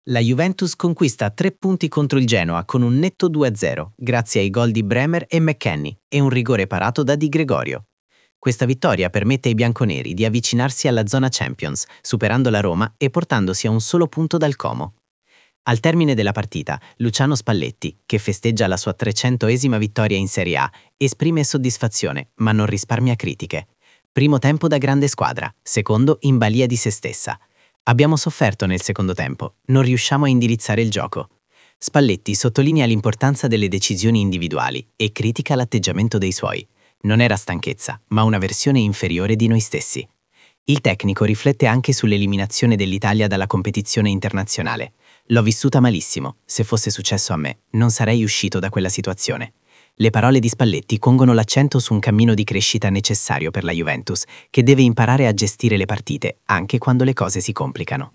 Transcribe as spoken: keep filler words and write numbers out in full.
La Juventus conquista tre punti contro il Genoa con un netto due a zero, grazie ai gol di Bremer e McKennie e un rigore parato da Di Gregorio. Questa vittoria permette ai bianconeri di avvicinarsi alla zona Champions, superando la Roma e portandosi a un solo punto dal Como. Al termine della partita, Luciano Spalletti, che festeggia la sua trecentoesima vittoria in Serie A, esprime soddisfazione, ma non risparmia critiche. Primo tempo da grande squadra, secondo in balia di se stessa. Abbiamo sofferto nel secondo tempo, non riusciamo a indirizzare il gioco. Spalletti sottolinea l'importanza delle decisioni individuali e critica l'atteggiamento dei suoi. Non era stanchezza, ma una versione inferiore di noi stessi. Il tecnico riflette anche sull'eliminazione dell'Italia dalla competizione internazionale. L'ho vissuta malissimo, se fosse successo a me, non sarei uscito da quella situazione. Le parole di Spalletti pongono l'accento su un cammino di crescita necessario per la Juventus, che deve imparare a gestire le partite, anche quando le cose si complicano.